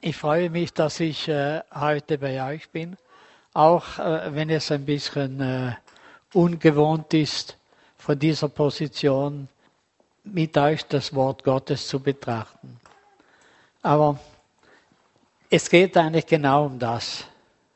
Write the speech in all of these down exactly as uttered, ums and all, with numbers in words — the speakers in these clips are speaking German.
Ich freue mich, dass ich äh, heute bei euch bin, auch äh, wenn es ein bisschen äh, ungewohnt ist, von dieser Position mit euch das Wort Gottes zu betrachten. Aber es geht eigentlich genau um das.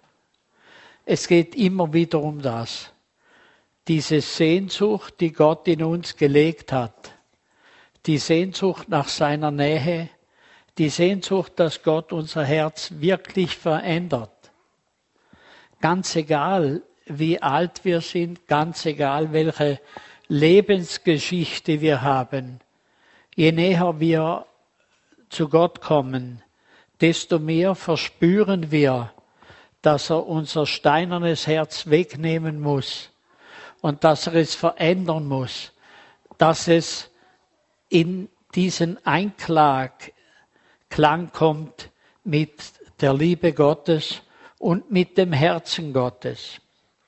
Es geht immer wieder um das. Diese Sehnsucht, die Gott in uns gelegt hat, die Sehnsucht nach seiner Nähe, die Sehnsucht, dass Gott unser Herz wirklich verändert. Ganz egal, wie alt wir sind, ganz egal, welche Lebensgeschichte wir haben, je näher wir zu Gott kommen, desto mehr verspüren wir, dass er unser steinernes Herz wegnehmen muss und dass er es verändern muss, dass es in diesen Einklang Klang kommt mit der Liebe Gottes und mit dem Herzen Gottes.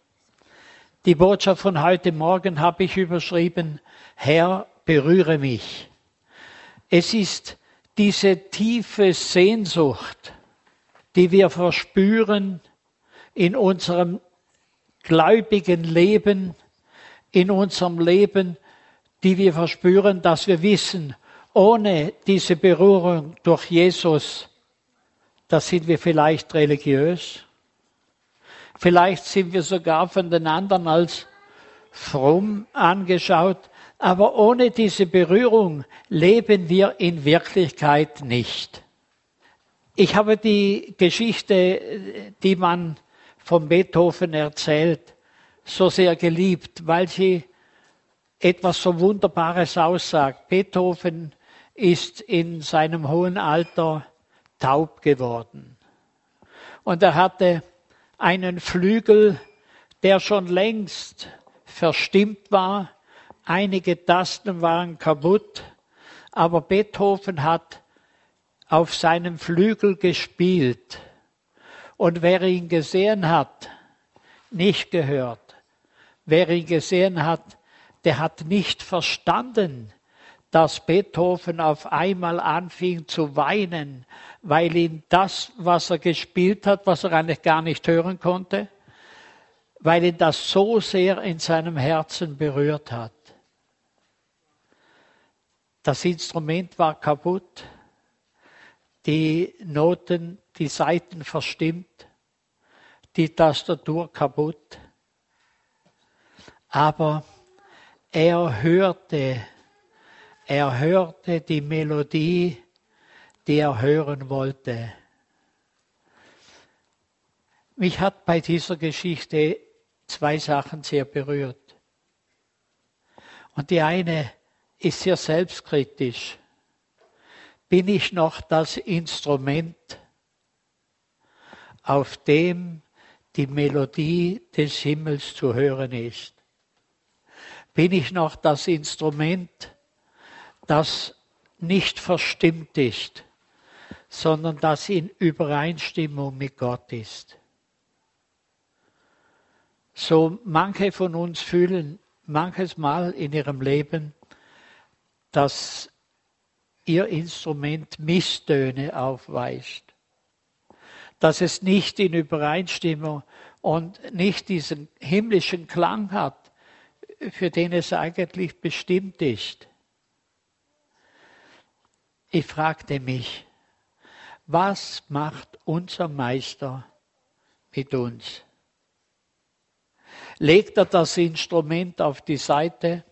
Die Botschaft von heute Morgen habe ich überschrieben, Herr, berühre mich. Es ist diese tiefe Sehnsucht, die wir verspüren in unserem gläubigen Leben, in unserem Leben, die wir verspüren, dass wir wissen, ohne diese Berührung durch Jesus, da sind wir vielleicht religiös. Vielleicht sind wir sogar von den anderen als fromm angeschaut. Aber ohne diese Berührung leben wir in Wirklichkeit nicht. Ich habe die Geschichte, die man von Beethoven erzählt, so sehr geliebt, weil sie etwas so Wunderbares aussagt. Beethoven ist in seinem hohen Alter taub geworden. Und er hatte einen Flügel, der schon längst verstimmt war. Einige Tasten waren kaputt, aber Beethoven hat auf seinem Flügel gespielt. Und wer ihn gesehen hat, nicht gehört. Wer ihn gesehen hat, der hat nicht verstanden, dass Beethoven auf einmal anfing zu weinen, weil ihm das, was er gespielt hat, was er eigentlich gar nicht hören konnte, weil ihn das so sehr in seinem Herzen berührt hat. Das Instrument war kaputt, die Noten, die Saiten verstimmt, die Tastatur kaputt, aber er hörte, er hörte die Melodie, die er hören wollte. Mich hat bei dieser Geschichte zwei Sachen sehr berührt. Und die eine ist sehr selbstkritisch. Bin ich noch das Instrument, auf dem die Melodie des Himmels zu hören ist? Bin ich noch das Instrument, das nicht verstimmt ist, sondern das in Übereinstimmung mit Gott ist? So manche von uns fühlen manches Mal in ihrem Leben, dass ihr Instrument Misstöne aufweist, dass es nicht in Übereinstimmung und nicht diesen himmlischen Klang hat, für den es eigentlich bestimmt ist. Ich fragte mich, was macht unser Meister mit uns? Legt er das Instrument auf die Seite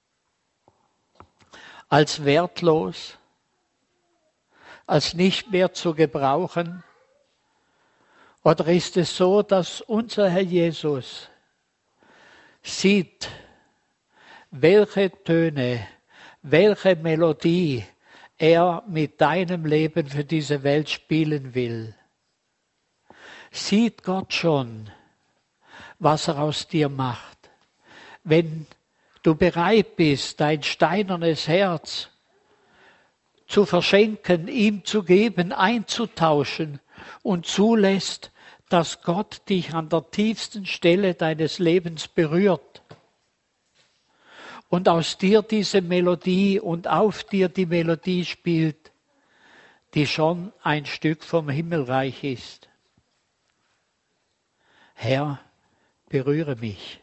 als wertlos, als nicht mehr zu gebrauchen? Oder ist es so, dass unser Herr Jesus sieht, welche Töne, welche Melodie er mit deinem Leben für diese Welt spielen will? Sieht Gott schon, was er aus dir macht? Wenn du bereit bist, dein steinernes Herz zu verschenken, ihm zu geben, einzutauschen und zulässt, dass Gott dich an der tiefsten Stelle deines Lebens berührt und aus dir diese Melodie und auf dir die Melodie spielt, die schon ein Stück vom Himmelreich ist. Herr, berühre mich.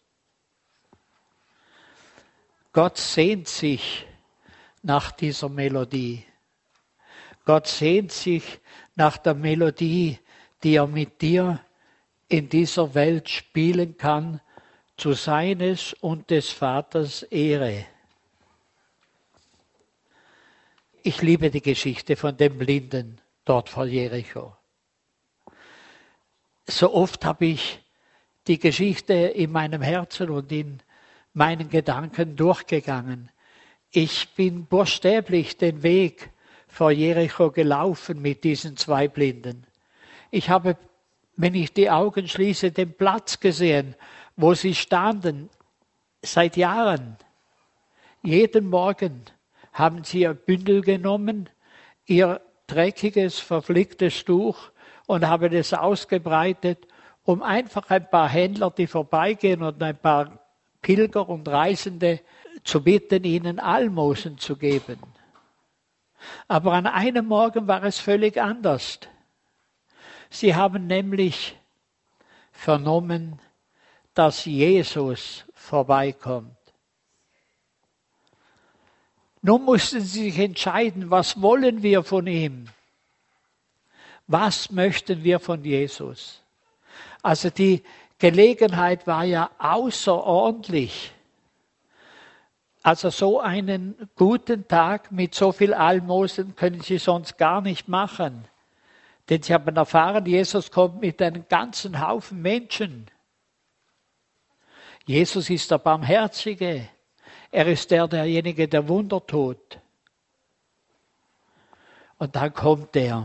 Gott sehnt sich nach dieser Melodie. Gott sehnt sich nach der Melodie, die er mit dir in dieser Welt spielen kann, zu seines und des Vaters Ehre. Ich liebe die Geschichte von dem Blinden dort vor Jericho. So oft habe ich die Geschichte in meinem Herzen und in meinen Gedanken durchgegangen. Ich bin buchstäblich den Weg vor Jericho gelaufen mit diesen zwei Blinden. Ich habe, wenn ich die Augen schließe, den Platz gesehen, wo sie standen, seit Jahren. Jeden Morgen haben sie ihr Bündel genommen, ihr dreckiges, verflicktes Tuch und haben es ausgebreitet, um einfach ein paar Händler, die vorbeigehen und ein paar Pilger und Reisende zu bitten, ihnen Almosen zu geben. Aber an einem Morgen war es völlig anders. Sie haben nämlich vernommen, dass Jesus vorbeikommt. Nun mussten sie sich entscheiden, was wollen wir von ihm? Was möchten wir von Jesus? Also die Gelegenheit war ja außerordentlich. Also so einen guten Tag mit so viel Almosen können sie sonst gar nicht machen. Denn sie haben erfahren, Jesus kommt mit einem ganzen Haufen Menschen. Jesus ist der Barmherzige. Er ist der, derjenige, der Wunder tut. Und dann kommt er.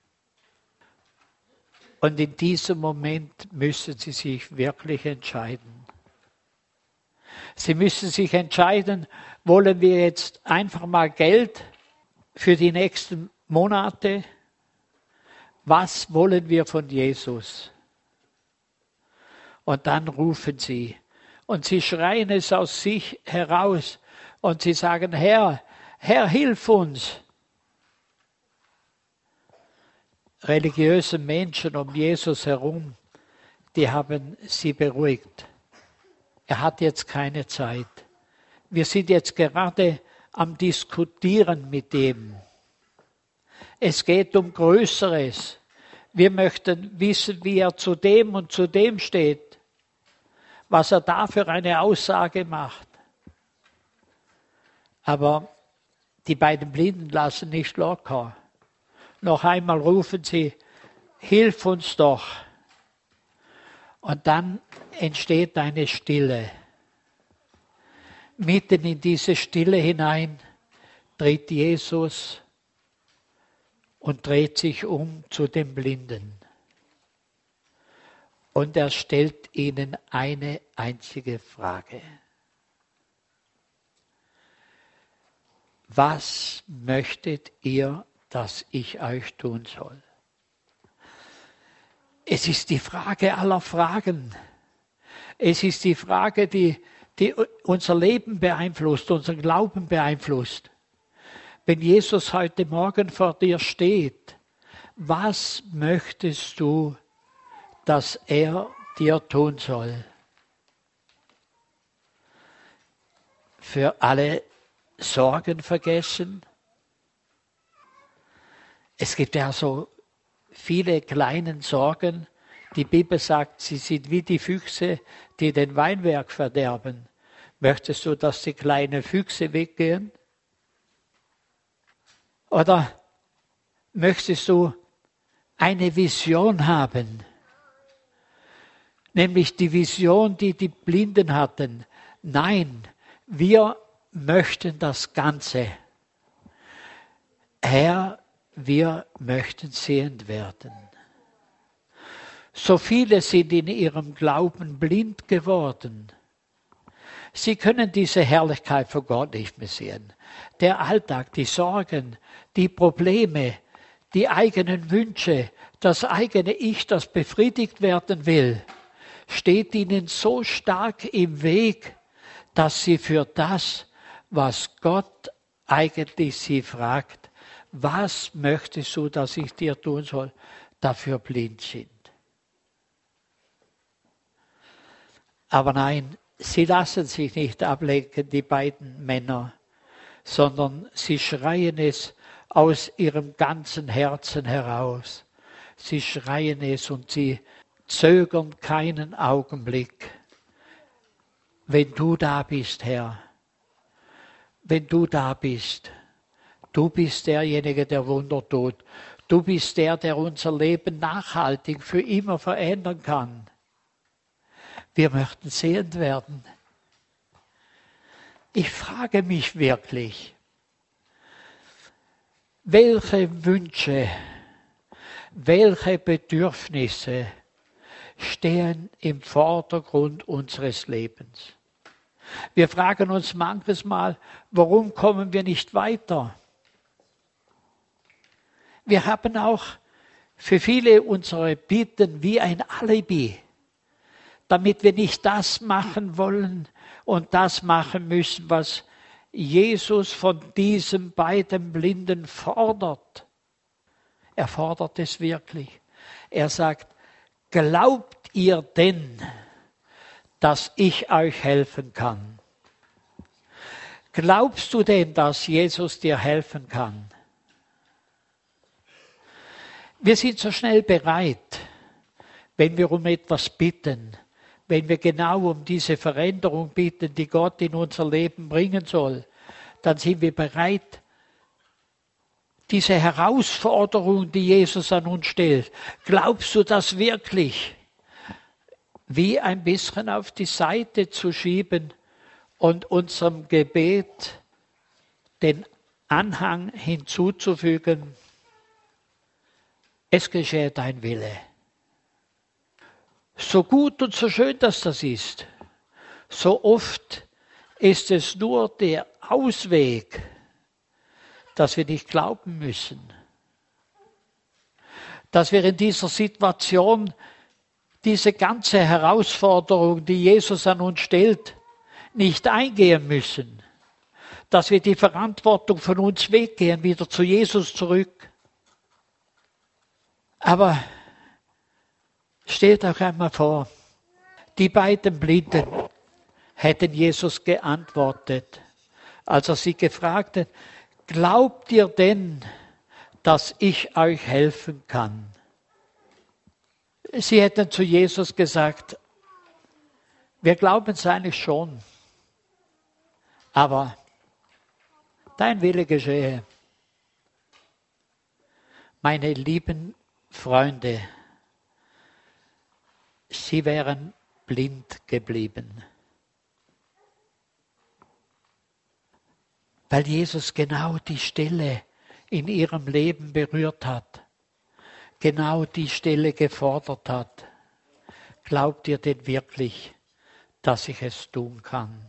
Und in diesem Moment müssen sie sich wirklich entscheiden. Sie müssen sich entscheiden, wollen wir jetzt einfach mal Geld für die nächsten Monate? Was wollen wir von Jesus? Und dann rufen sie. Und sie schreien es aus sich heraus. Und sie sagen, Herr, Herr, hilf uns. Religiöse Menschen um Jesus herum, die haben sie beruhigt. Er hat jetzt keine Zeit. Wir sind jetzt gerade am Diskutieren mit ihm. Es geht um Größeres. Wir möchten wissen, wie er zu dem und zu dem steht, was er da für eine Aussage macht. Aber die beiden Blinden lassen nicht locker. Noch einmal rufen sie, hilf uns doch. Und dann entsteht eine Stille. Mitten in diese Stille hinein tritt Jesus und dreht sich um zu den Blinden. Und er stellt ihnen eine einzige Frage. Was möchtet ihr, dass ich euch tun soll? Es ist die Frage aller Fragen. Es ist die Frage, die, die unser Leben beeinflusst, unseren Glauben beeinflusst. Wenn Jesus heute Morgen vor dir steht, was möchtest du, dass er dir tun soll? Für alle Sorgen vergessen? Es gibt ja so viele kleine Sorgen. Die Bibel sagt, sie sind wie die Füchse, die den Weinberg verderben. Möchtest du, dass die kleinen Füchse weggehen? Oder möchtest du eine Vision haben? Nämlich die Vision, die die Blinden hatten. Nein, wir möchten das Ganze. Herr, wir möchten sehend werden. So viele sind in ihrem Glauben blind geworden. Sie können diese Herrlichkeit von Gott nicht mehr sehen. Der Alltag, die Sorgen, die Probleme, die eigenen Wünsche, das eigene Ich, das befriedigt werden will, steht ihnen so stark im Weg, dass sie für das, was Gott eigentlich sie fragt, was möchtest du, dass ich dir tun soll, dafür blind sind. Aber nein, sie lassen sich nicht ablenken, die beiden Männer, sondern sie schreien es aus ihrem ganzen Herzen heraus. Sie schreien es und sie zögern keinen Augenblick. Wenn du da bist, Herr, wenn du da bist, du bist derjenige, der Wunder tut. Du bist der, der unser Leben nachhaltig für immer verändern kann. Wir möchten sehend werden. Ich frage mich wirklich, welche Wünsche, welche Bedürfnisse stehen im Vordergrund unseres Lebens? Wir fragen uns manches Mal, warum kommen wir nicht weiter? Wir haben auch für viele unsere Bitten wie ein Alibi, damit wir nicht das machen wollen und das machen müssen, was Jesus von diesen beiden Blinden fordert. Er fordert es wirklich. Er sagt, glaubt ihr denn, dass ich euch helfen kann? Glaubst du denn, dass Jesus dir helfen kann? Wir sind so schnell bereit, wenn wir um etwas bitten, wenn wir genau um diese Veränderung bitten, die Gott in unser Leben bringen soll, dann sind wir bereit, diese Herausforderung, die Jesus an uns stellt, glaubst du das wirklich, wie ein bisschen auf die Seite zu schieben und unserem Gebet den Anhang hinzuzufügen, es geschehe dein Wille. So gut und so schön, dass das ist, so oft ist es nur der Ausweg, dass wir nicht glauben müssen. Dass wir in dieser Situation diese ganze Herausforderung, die Jesus an uns stellt, nicht eingehen müssen. Dass wir die Verantwortung von uns weggehen, wieder zu Jesus zurück. Aber stellt euch einmal vor, die beiden Blinden hätten Jesus geantwortet, als er sie gefragt hat, glaubt ihr denn, dass ich euch helfen kann? Sie hätten zu Jesus gesagt, wir glauben es eigentlich schon, aber dein Wille geschehe. Meine lieben Freunde, sie wären blind geblieben. Weil Jesus genau die Stelle in ihrem Leben berührt hat, genau die Stelle gefordert hat. Glaubt ihr denn wirklich, dass ich es tun kann?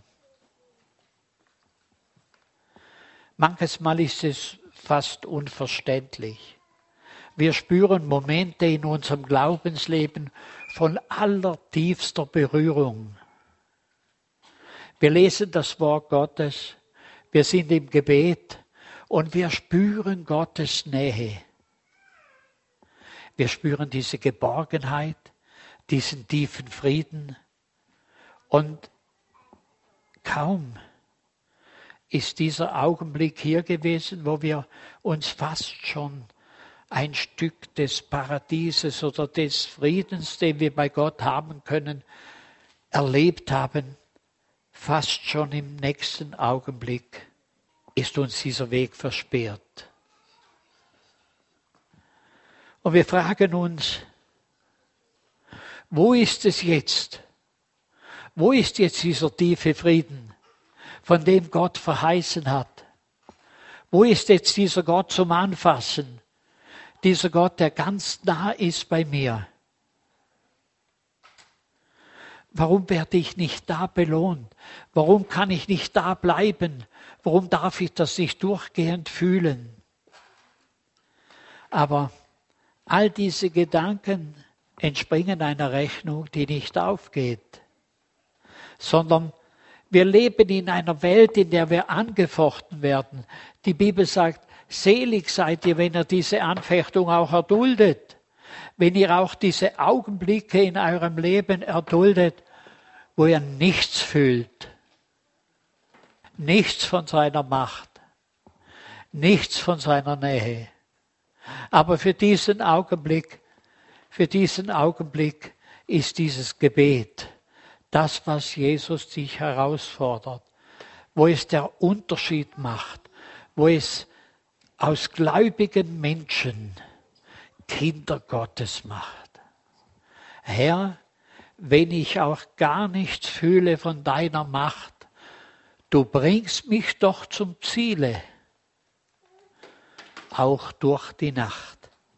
Manches Mal ist es fast unverständlich. Wir spüren Momente in unserem Glaubensleben von allertiefster Berührung. Wir lesen das Wort Gottes, wir sind im Gebet und wir spüren Gottes Nähe. Wir spüren diese Geborgenheit, diesen tiefen Frieden und kaum ist dieser Augenblick hier gewesen, wo wir uns fast schon ein Stück des Paradieses oder des Friedens, den wir bei Gott haben können, erlebt haben. Fast schon im nächsten Augenblick ist uns dieser Weg versperrt. Und wir fragen uns, wo ist es jetzt? Wo ist jetzt dieser tiefe Frieden, von dem Gott verheißen hat? Wo ist jetzt dieser Gott zum Anfassen? Dieser Gott, der ganz nah ist bei mir. Warum werde ich nicht da belohnt? Warum kann ich nicht da bleiben? Warum darf ich das nicht durchgehend fühlen? Aber all diese Gedanken entspringen einer Rechnung, die nicht aufgeht, sondern wir leben in einer Welt, in der wir angefochten werden. Die Bibel sagt, Selig seid ihr, wenn ihr diese Anfechtung auch erduldet. Wenn ihr auch diese Augenblicke in eurem Leben erduldet, wo ihr nichts fühlt. Nichts von seiner Macht. Nichts von seiner Nähe. Aber für diesen Augenblick, für diesen Augenblick ist dieses Gebet das, was Jesus dich herausfordert, wo es der Unterschied macht, wo es aus gläubigen Menschen Kinder Gottes macht. Herr, wenn ich auch gar nichts fühle von deiner Macht, du bringst mich doch zum Ziele, auch durch die Nacht.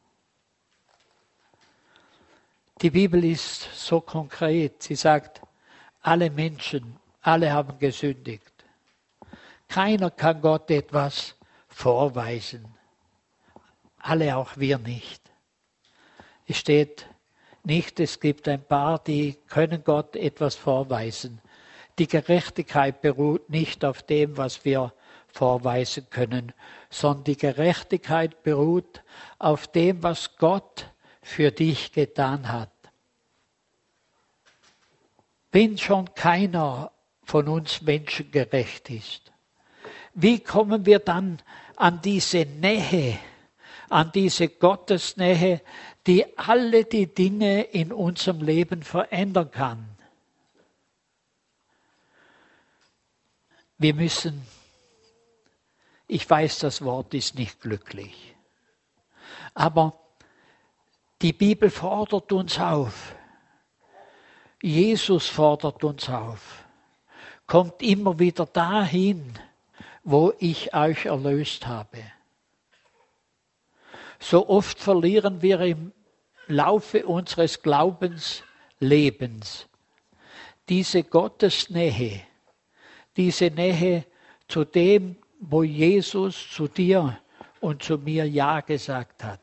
Die Bibel ist so konkret. Sie sagt, alle Menschen, alle haben gesündigt. Keiner kann Gott etwas vorweisen. Alle, auch wir nicht. Es steht nicht, es gibt ein paar, die können Gott etwas vorweisen. Die Gerechtigkeit beruht nicht auf dem, was wir vorweisen können, sondern die Gerechtigkeit beruht auf dem, was Gott für dich getan hat. Wenn schon keiner von uns Menschen gerecht ist, wie kommen wir dann an diese Nähe, an diese Gottesnähe, die alle die Dinge in unserem Leben verändern kann? Wir müssen, ich weiß, das Wort ist nicht glücklich, aber die Bibel fordert uns auf. Jesus fordert uns auf. Kommt immer wieder dahin, wo ich euch erlöst habe. So oft verlieren wir im Laufe unseres Glaubenslebens diese Gottesnähe, diese Nähe zu dem, wo Jesus zu dir und zu mir Ja gesagt hat.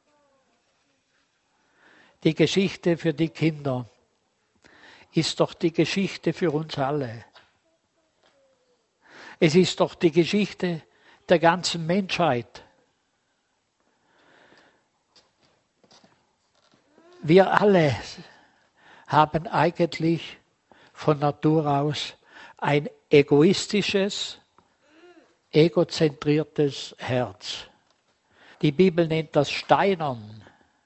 Die Geschichte für die Kinder ist doch die Geschichte für uns alle. Es ist doch die Geschichte der ganzen Menschheit. Wir alle haben eigentlich von Natur aus ein egoistisches, egozentriertes Herz. Die Bibel nennt das Steinern.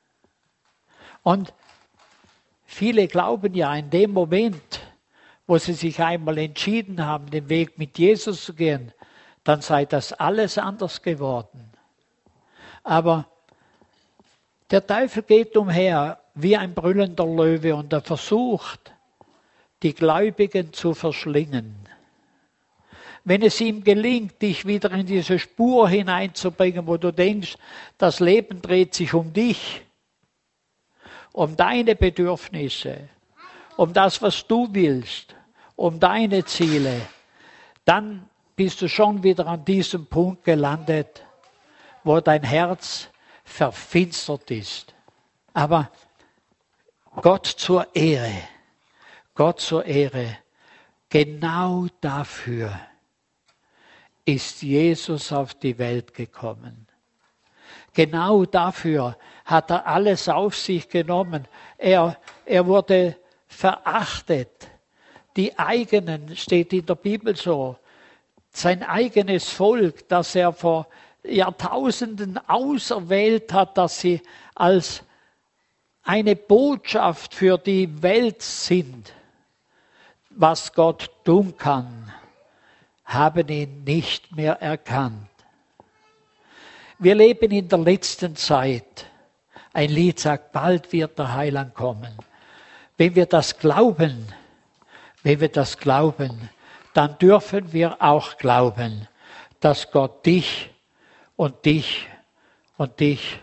Und viele glauben ja in dem Moment, wo sie sich einmal entschieden haben, den Weg mit Jesus zu gehen, dann sei das alles anders geworden. Aber der Teufel geht umher wie ein brüllender Löwe und er versucht, die Gläubigen zu verschlingen. Wenn es ihm gelingt, dich wieder in diese Spur hineinzubringen, wo du denkst, das Leben dreht sich um dich, um deine Bedürfnisse, um das, was du willst, um deine Ziele, dann bist du schon wieder an diesem Punkt gelandet, wo dein Herz verfinstert ist. Aber Gott zur Ehre, Gott zur Ehre, genau dafür ist Jesus auf die Welt gekommen. Genau dafür hat er alles auf sich genommen. Er, er wurde verachtet. Die eigenen, steht in der Bibel so, sein eigenes Volk, das er vor Jahrtausenden auserwählt hat, dass sie als eine Botschaft für die Welt sind, was Gott tun kann, haben ihn nicht mehr erkannt. Wir leben in der letzten Zeit. Ein Lied sagt, bald wird der Heiland kommen. Wenn wir das glauben, wenn wir das glauben, dann dürfen wir auch glauben, dass Gott dich und dich und dich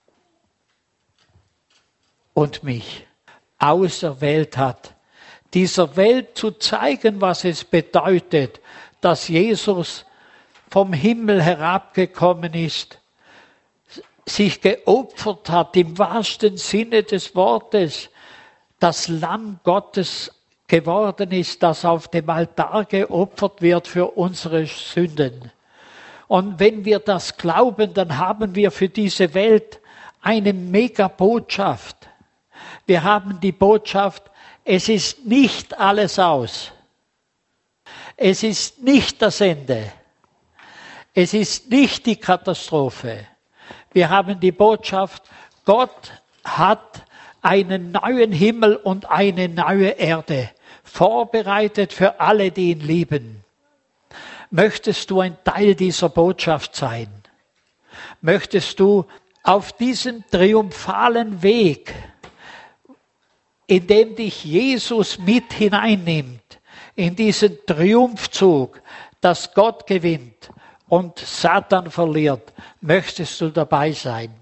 und mich auserwählt hat, dieser Welt zu zeigen, was es bedeutet, dass Jesus vom Himmel herabgekommen ist, sich geopfert hat, im wahrsten Sinne des Wortes, das Lamm Gottes geworden ist, das auf dem Altar geopfert wird für unsere Sünden. Und wenn wir das glauben, dann haben wir für diese Welt eine Mega-Botschaft. Wir haben die Botschaft, es ist nicht alles aus. Es ist nicht das Ende. Es ist nicht die Katastrophe. Wir haben die Botschaft, Gott hat einen neuen Himmel und eine neue Erde vorbereitet für alle, die ihn lieben. Möchtest du ein Teil dieser Botschaft sein? Möchtest du auf diesem triumphalen Weg, in dem dich Jesus mit hineinnimmt, in diesen Triumphzug, dass Gott gewinnt und Satan verliert, möchtest du dabei sein?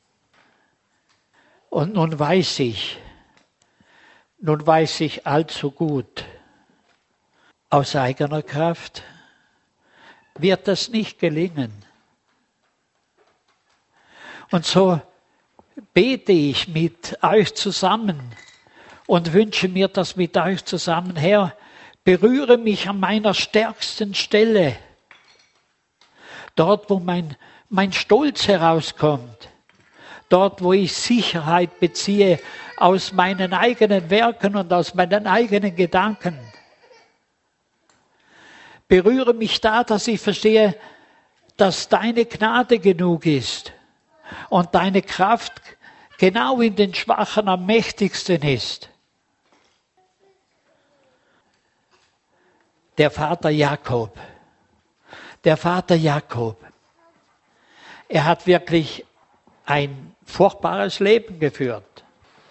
Und nun weiß ich, nun weiß ich allzu gut, aus eigener Kraft wird das nicht gelingen. Und so bete ich mit euch zusammen und wünsche mir das mit euch zusammen. Herr, berühre mich an meiner stärksten Stelle, dort, wo mein, mein Stolz herauskommt, dort, wo ich Sicherheit beziehe aus meinen eigenen Werken und aus meinen eigenen Gedanken. Berühre mich da, dass ich verstehe, dass deine Gnade genug ist und deine Kraft genau in den Schwachen am mächtigsten ist. Der Vater Jakob, der Vater Jakob, er hat wirklich ein furchtbares Leben geführt.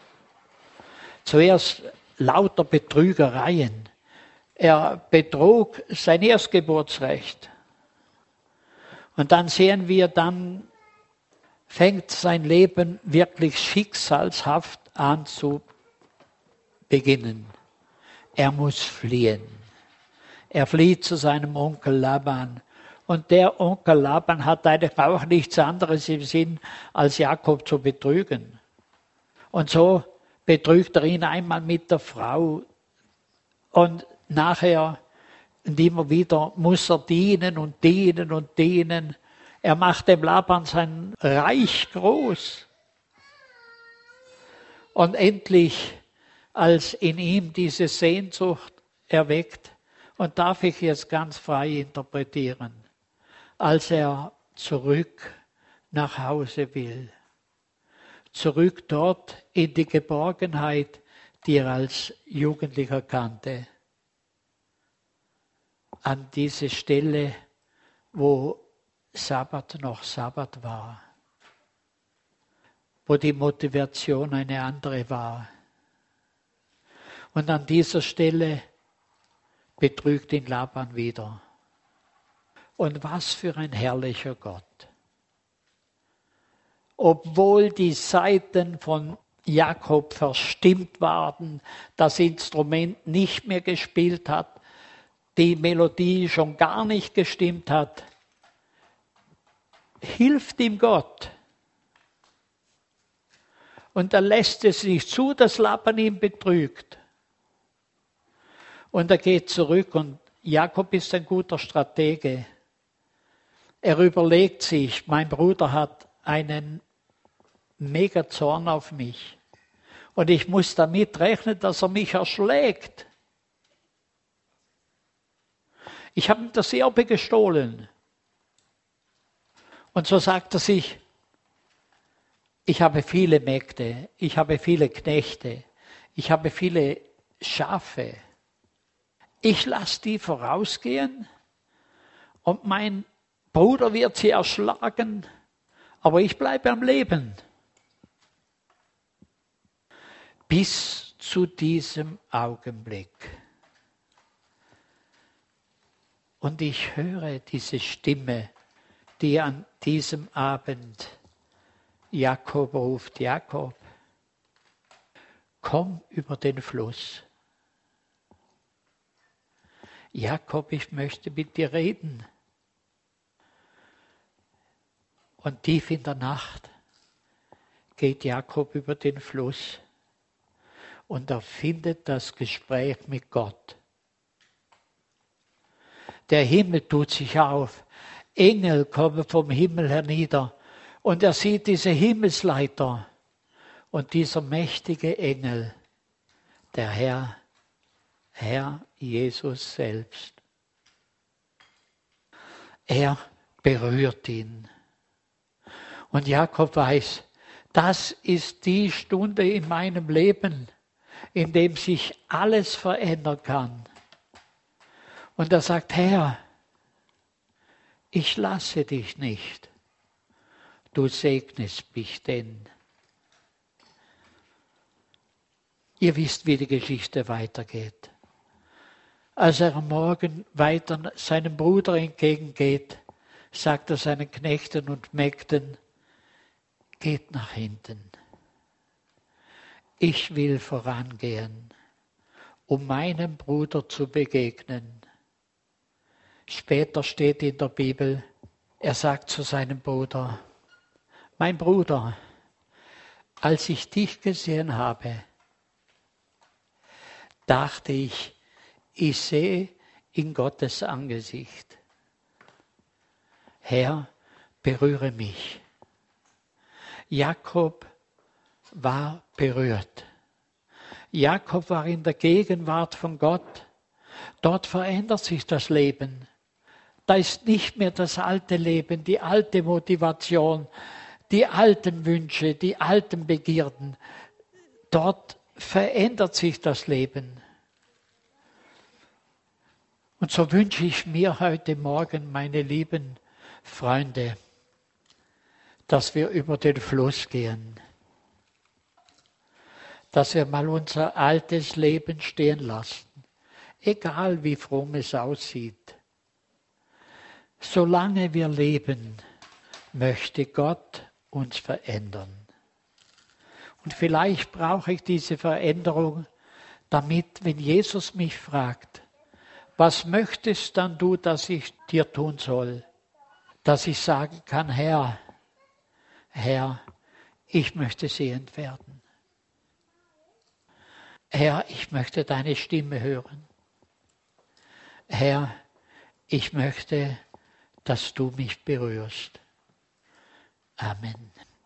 Zuerst lauter Betrügereien. Er betrug sein Erstgeburtsrecht. Und dann sehen wir, dann fängt sein Leben wirklich schicksalshaft an zu beginnen. Er muss fliehen. Er flieht zu seinem Onkel Laban. Und der Onkel Laban hat eigentlich auch nichts anderes im Sinn, als Jakob zu betrügen. Und so betrügt er ihn einmal mit der Frau. Und nachher, und immer wieder, muss er dienen und dienen und dienen. Er macht dem Laban sein Reich groß. Und endlich, als in ihm diese Sehnsucht erweckt, und darf ich jetzt ganz frei interpretieren, als er zurück nach Hause will, zurück dort in die Geborgenheit, die er als Jugendlicher kannte, an diese Stelle, wo Sabbat noch Sabbat war, wo die Motivation eine andere war. Und an dieser Stelle betrügt ihn Laban wieder. Und was für ein herrlicher Gott. Obwohl die Saiten von Jakob verstimmt waren, das Instrument nicht mehr gespielt hat, die Melodie schon gar nicht gestimmt hat, hilft ihm Gott. Und er lässt es nicht zu, dass Laban ihn betrügt. Und er geht zurück und Jakob ist ein guter Stratege. Er überlegt sich, mein Bruder hat einen mega Zorn auf mich. Und ich muss damit rechnen, dass er mich erschlägt. Ich habe ihm das Erbe gestohlen. Und so sagt er sich, ich habe viele Mägde, ich habe viele Knechte, ich habe viele Schafe. Ich lasse die vorausgehen und mein Bruder wird sie erschlagen, aber ich bleibe am Leben. Bis zu diesem Augenblick. Und ich höre diese Stimme, die an diesem Abend Jakob ruft, Jakob, komm über den Fluss. Jakob, ich möchte mit dir reden. Und tief in der Nacht geht Jakob über den Fluss und er findet das Gespräch mit Gott. Der Himmel tut sich auf. Engel kommen vom Himmel hernieder und er sieht diese Himmelsleiter und dieser mächtige Engel, der Herr, Herr Jesus selbst. Er berührt ihn. Und Jakob weiß, das ist die Stunde in meinem Leben, in dem sich alles verändern kann. Und er sagt, Herr, ich lasse dich nicht, du segnest mich denn. Ihr wisst, wie die Geschichte weitergeht. Als er am Morgen weiter seinem Bruder entgegengeht, sagt er seinen Knechten und Mägden, geht nach hinten. Ich will vorangehen, um meinem Bruder zu begegnen. Später steht in der Bibel, er sagt zu seinem Bruder, mein Bruder, als ich dich gesehen habe, dachte ich, ich sehe in Gottes Angesicht. Herr, berühre mich. Jakob war berührt. Jakob war in der Gegenwart von Gott. Dort verändert sich das Leben. Da ist nicht mehr das alte Leben, die alte Motivation, die alten Wünsche, die alten Begierden. Dort verändert sich das Leben. Und so wünsche ich mir heute Morgen, meine lieben Freunde, dass wir über den Fluss gehen. Dass wir mal unser altes Leben stehen lassen. Egal wie fromm es aussieht. Solange wir leben, möchte Gott uns verändern. Und vielleicht brauche ich diese Veränderung, damit, wenn Jesus mich fragt, was möchtest dann du, dass ich dir tun soll? Dass ich sagen kann, Herr, Herr, ich möchte sehend werden. Herr, ich möchte deine Stimme hören. Herr, ich möchte, dass du mich berührst. Amen.